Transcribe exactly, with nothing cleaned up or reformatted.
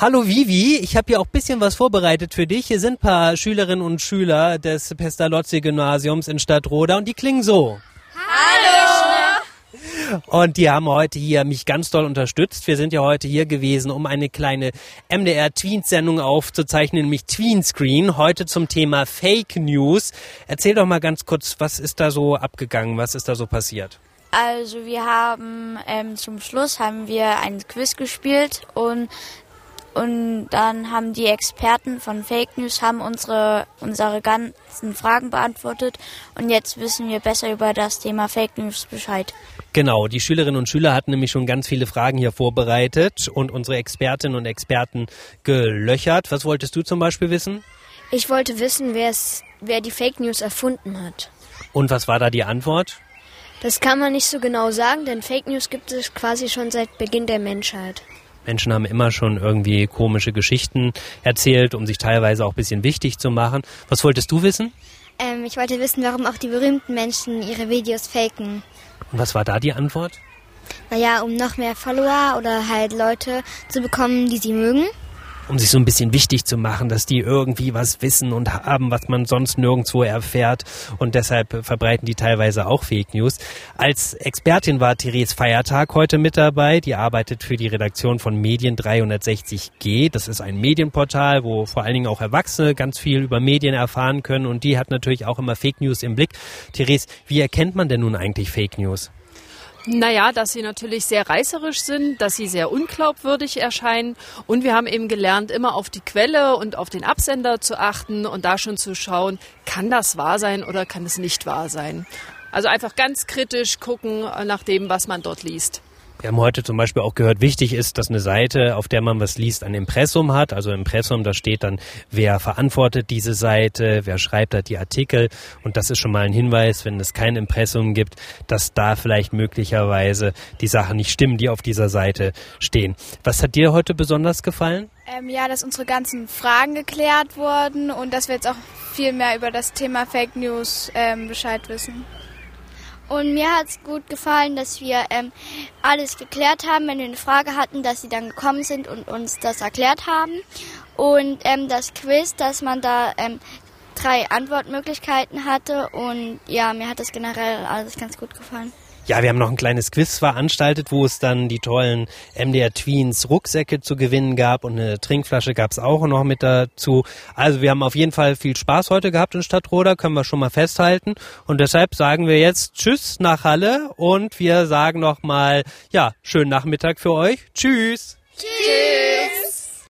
Hallo Vivi, ich habe hier auch ein bisschen was vorbereitet für dich. Hier sind ein paar Schülerinnen und Schüler des Pestalozzi-Gymnasiums in Stadtroda und die klingen so. Hallo! Und die haben heute hier mich ganz doll unterstützt. Wir sind ja heute hier gewesen, um eine kleine M D R-Tweens-Sendung aufzuzeichnen, nämlich Tweenscreen. Heute zum Thema Fake News. Erzähl doch mal ganz kurz, was ist da so abgegangen, was ist da so passiert? Also wir haben ähm, zum Schluss haben wir ein Quiz gespielt und und dann haben die Experten von Fake News haben unsere unsere ganzen Fragen beantwortet und jetzt wissen wir besser über das Thema Fake News Bescheid. Genau, die Schülerinnen und Schüler hatten nämlich schon ganz viele Fragen hier vorbereitet und unsere Expertinnen und Experten gelöchert. Was wolltest du zum Beispiel wissen? Ich wollte wissen, wer es, wer die Fake News erfunden hat. Und was war da die Antwort? Das kann man nicht so genau sagen, denn Fake News gibt es quasi schon seit Beginn der Menschheit. Menschen haben immer schon irgendwie komische Geschichten erzählt, um sich teilweise auch ein bisschen wichtig zu machen. Was wolltest du wissen? Ähm, ich wollte wissen, warum auch die berühmten Menschen ihre Videos faken. Und was war da die Antwort? Naja, um noch mehr Follower oder halt Leute zu bekommen, die sie mögen. Um sich so ein bisschen wichtig zu machen, dass die irgendwie was wissen und haben, was man sonst nirgendwo erfährt. Und deshalb verbreiten die teilweise auch Fake News. Als Expertin war Therese Feiertag heute mit dabei. Die arbeitet für die Redaktion von Medien dreihundertsechzig G. Das ist ein Medienportal, wo vor allen Dingen auch Erwachsene ganz viel über Medien erfahren können. Und die hat natürlich auch immer Fake News im Blick. Therese, wie erkennt man denn nun eigentlich Fake News? Naja, dass sie natürlich sehr reißerisch sind, dass sie sehr unglaubwürdig erscheinen und wir haben eben gelernt, immer auf die Quelle und auf den Absender zu achten und da schon zu schauen, kann das wahr sein oder kann es nicht wahr sein. Also einfach ganz kritisch gucken nach dem, was man dort liest. Wir haben heute zum Beispiel auch gehört, wichtig ist, dass eine Seite, auf der man was liest, ein Impressum hat. Also Impressum, da steht dann, wer verantwortet diese Seite, wer schreibt da die Artikel. Und das ist schon mal ein Hinweis, wenn es kein Impressum gibt, dass da vielleicht möglicherweise die Sachen nicht stimmen, die auf dieser Seite stehen. Was hat dir heute besonders gefallen? Ähm, ja, dass unsere ganzen Fragen geklärt wurden und dass wir jetzt auch viel mehr über das Thema Fake News ähm, Bescheid wissen. Und mir hat es gut gefallen, dass wir ähm, alles geklärt haben, wenn wir eine Frage hatten, dass sie dann gekommen sind und uns das erklärt haben. Und ähm, das Quiz, dass man da ähm, drei Antwortmöglichkeiten hatte. Und ja, mir hat das generell alles ganz gut gefallen. Ja, wir haben noch ein kleines Quiz veranstaltet, wo es dann die tollen M D R Tweens Rucksäcke zu gewinnen gab und eine Trinkflasche gab es auch noch mit dazu. Also wir haben auf jeden Fall viel Spaß heute gehabt in Stadtroda, können wir schon mal festhalten. Und deshalb sagen wir jetzt Tschüss nach Halle und wir sagen nochmal, ja, schönen Nachmittag für euch. Tschüss. Tschüss.